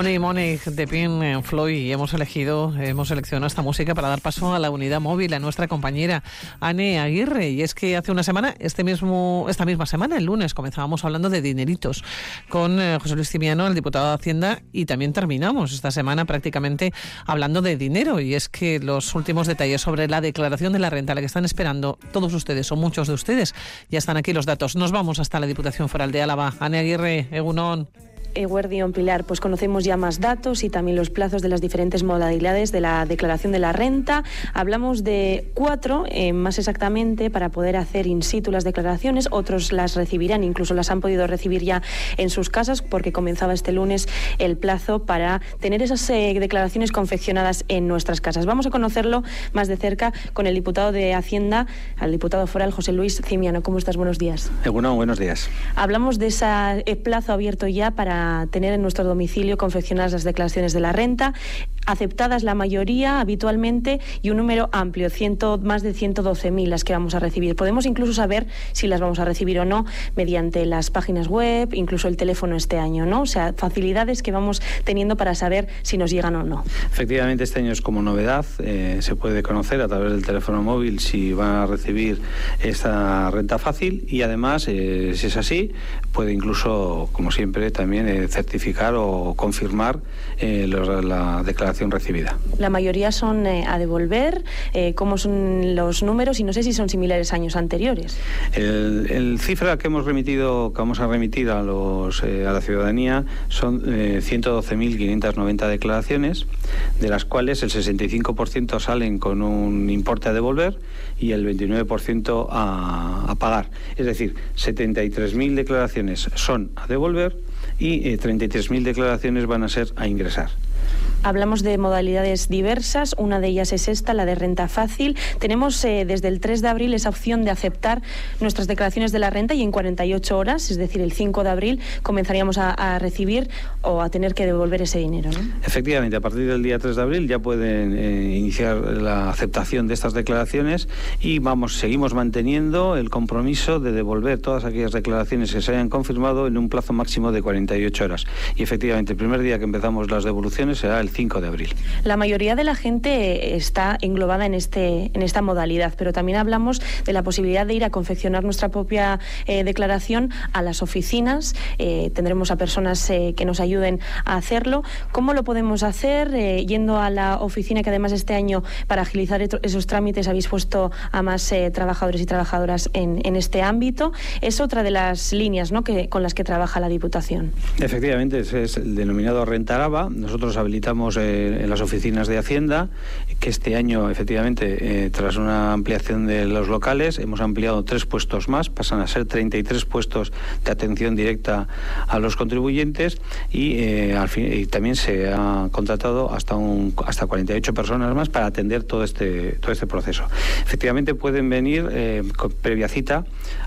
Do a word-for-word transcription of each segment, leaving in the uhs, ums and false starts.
Money, Money de Pink Floyd, y hemos elegido, hemos seleccionado esta música para dar paso a la unidad móvil, a nuestra compañera Ane Aguirre. Y es que hace una semana, este mismo, esta misma semana, el lunes, comenzábamos hablando de dineritos con eh, José Luis Cimiano, el diputado de Hacienda, y también terminamos esta semana prácticamente hablando de dinero. Y es que los últimos detalles sobre la declaración de la renta, la que están esperando todos ustedes o muchos de ustedes, ya están aquí los datos. Nos vamos hasta la Diputación Foral de Álava. Ane Aguirre, Egunon. Eguerdión, Pilar, pues conocemos ya más datos y también los plazos de las diferentes modalidades de la declaración de la renta. Hablamos de cuatro, eh, más exactamente, para poder hacer in situ las declaraciones. Otros las recibirán, incluso las han podido recibir ya en sus casas, porque comenzaba este lunes el plazo para tener esas eh, declaraciones confeccionadas en nuestras casas. Vamos a conocerlo más de cerca con el diputado de Hacienda, al diputado foral José Luis Cimiano. ¿Cómo estás? Buenos días. Bueno, buenos días. Hablamos de ese eh, plazo abierto ya para tener en nuestro domicilio confeccionadas las declaraciones de la renta, aceptadas la mayoría habitualmente, y un número amplio, ciento, más de ciento doce mil las que vamos a recibir. Podemos incluso saber si las vamos a recibir o no mediante las páginas web, incluso el teléfono este año, ¿no? O sea, facilidades que vamos teniendo para saber si nos llegan o no. Efectivamente, este año es como novedad, eh, se puede conocer a través del teléfono móvil si van a recibir esta renta fácil, y además, eh, si es así, puede incluso, como siempre, también eh, certificar o confirmar eh, los, la declaración recibida. La mayoría son eh, a devolver. Eh, ¿Cómo son los números? Y no sé si son similares a años anteriores. El, el cifra que hemos remitido, que vamos a remitir a los eh, a la ciudadanía son eh, ciento doce mil quinientas noventa declaraciones, de las cuales el sesenta y cinco por ciento salen con un importe a devolver y el veintinueve por ciento a, a pagar. Es decir, setenta y tres mil declaraciones son a devolver y eh, treinta y tres mil declaraciones van a ser a ingresar. Hablamos de modalidades diversas, una de ellas es esta, la de renta fácil. Tenemos eh, desde el tres de abril esa opción de aceptar nuestras declaraciones de la renta, y en cuarenta y ocho horas, es decir, el cinco de abril, comenzaríamos a, a recibir o a tener que devolver ese dinero, ¿no? Efectivamente, a partir del día tres de abril ya pueden eh, iniciar la aceptación de estas declaraciones, y vamos, seguimos manteniendo el compromiso de devolver todas aquellas declaraciones que se hayan confirmado en un plazo máximo de cuarenta y ocho horas. Y efectivamente, el primer día que empezamos las devoluciones será el cinco de abril. La mayoría de la gente está englobada en este en esta modalidad, pero también hablamos de la posibilidad de ir a confeccionar nuestra propia eh, declaración a las oficinas. Eh, tendremos a personas eh, que nos ayuden a hacerlo. ¿Cómo lo podemos hacer? Eh, yendo a la oficina, que además este año, para agilizar esos trámites, habéis puesto a más eh, trabajadores y trabajadoras en, en este ámbito. Es otra de las líneas, ¿no?, que, con las que trabaja la Diputación. Efectivamente, ese es el denominado Renta Araba. Nosotros habilitamos en las oficinas de Hacienda, que este año, efectivamente, eh, tras una ampliación de los locales, hemos ampliado tres puestos más, pasan a ser treinta y tres puestos de atención directa a los contribuyentes, y, eh, al fin, y también se ha contratado hasta un, hasta cuarenta y ocho personas más para atender todo este todo este proceso. Efectivamente, pueden venir eh, con previa cita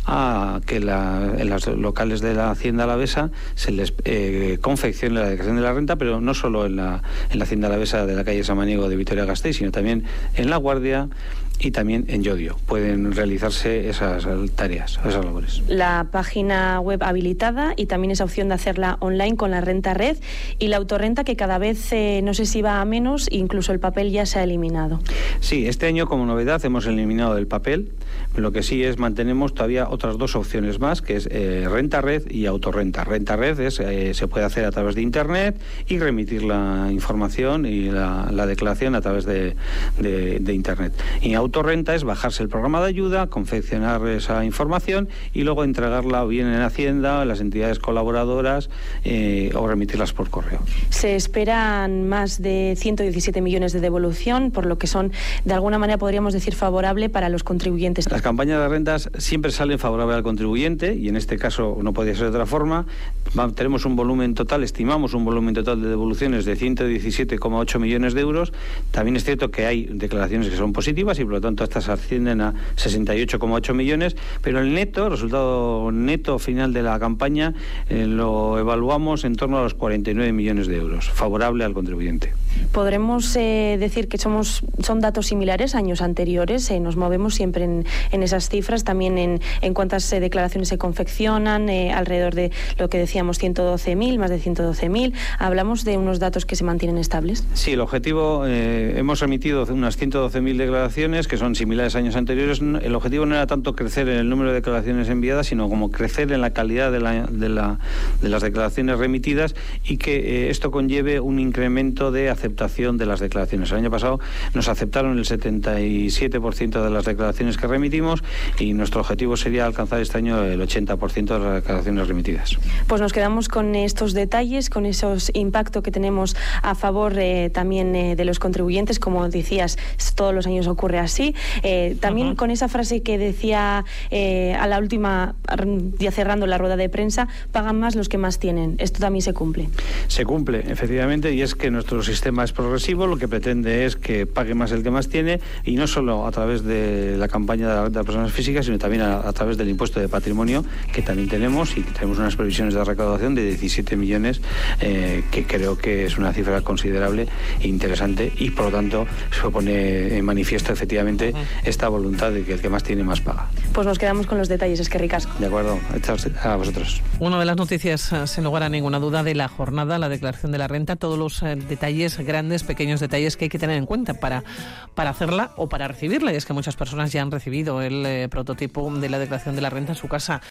a que la, en los locales de la Hacienda alavesa se les eh, confeccione la declaración de la renta, pero no solo en la en la Hacienda alavesa de la calle Samaniego de Vitoria-Gasteiz, sino también en La Guardia y también en Llodio. Pueden realizarse esas tareas, esas labores. La página web habilitada, y también esa opción de hacerla online con la Renta Red, y la autorrenta, que cada vez eh, no sé si va a menos, incluso el papel ya se ha eliminado. Sí, este año como novedad hemos eliminado el papel. Lo que sí es, mantenemos todavía otras dos opciones más, que es eh, Renta Red y Autorrenta. Renta Red es, eh, se puede hacer a través de Internet y remitir la información y la, la declaración a través de, de, de Internet. Y Autorrenta es bajarse el programa de ayuda, confeccionar esa información y luego entregarla bien en Hacienda, en las entidades colaboradoras, eh, o remitirlas por correo. Se esperan más de ciento diecisiete millones de devolución, por lo que son, de alguna manera, podríamos decir, favorable para los contribuyentes. Las campañas de rentas siempre salen favorables al contribuyente, y en este caso no podía ser de otra forma. Tenemos un volumen total, estimamos un volumen total de devoluciones de ciento diecisiete coma ocho millones de euros. También es cierto que hay declaraciones que son positivas y por lo tanto estas ascienden a sesenta y ocho coma ocho millones, pero el neto, el resultado neto final de la campaña, eh, lo evaluamos en torno a los cuarenta y nueve millones de euros, favorable al contribuyente. Podremos eh, decir que somos son datos similares a años anteriores, eh, nos movemos siempre en, en esas cifras, también en, en cuántas eh, declaraciones se confeccionan, eh, alrededor de lo que decíamos ciento doce mil, más de ciento doce mil. ¿Hablamos de unos datos que se mantienen estables? Sí, el objetivo, eh, hemos remitido unas ciento doce mil declaraciones que son similares a años anteriores. El objetivo no era tanto crecer en el número de declaraciones enviadas, sino como crecer en la calidad de, la, de, la, de las declaraciones remitidas, y que eh, esto conlleve un incremento de aceptación de las declaraciones. El año pasado nos aceptaron el setenta y siete por ciento de las declaraciones que remitimos, y nuestro objetivo sería alcanzar este año el ochenta por ciento de las declaraciones remitidas. Pues nos quedamos con estos detalles, con esos impactos que tenemos a favor eh, también eh, de los contribuyentes. Como decías, todos los años ocurre así. Eh, también uh-huh. con esa frase que decía eh, a la última, ya cerrando la rueda de prensa, pagan más los que más tienen. ¿Esto también se cumple? Se cumple, efectivamente, y es que nuestro sistema es progresivo. Lo que pretende es que pague más el que más tiene, y no solo a través de la campaña de la renta de personas físicas, sino también a, a través del impuesto de patrimonio, que también tenemos, y que tenemos unas previsiones de recaudación de diecisiete millones, eh, que creo que es una cifra considerable e interesante, y por lo tanto se pone en manifiesto efectivamente esta voluntad de que el que más tiene más paga. Pues nos quedamos con los detalles, es que ricasco. De acuerdo, a vosotros. Una de las noticias, sin lugar a ninguna duda, de la jornada, la declaración de la renta, todos los eh, detalles, grandes, pequeños detalles que hay que tener en cuenta para, para hacerla o para recibirla. Y es que muchas personas ya han recibido el eh, prototipo de la declaración de la renta en su casa.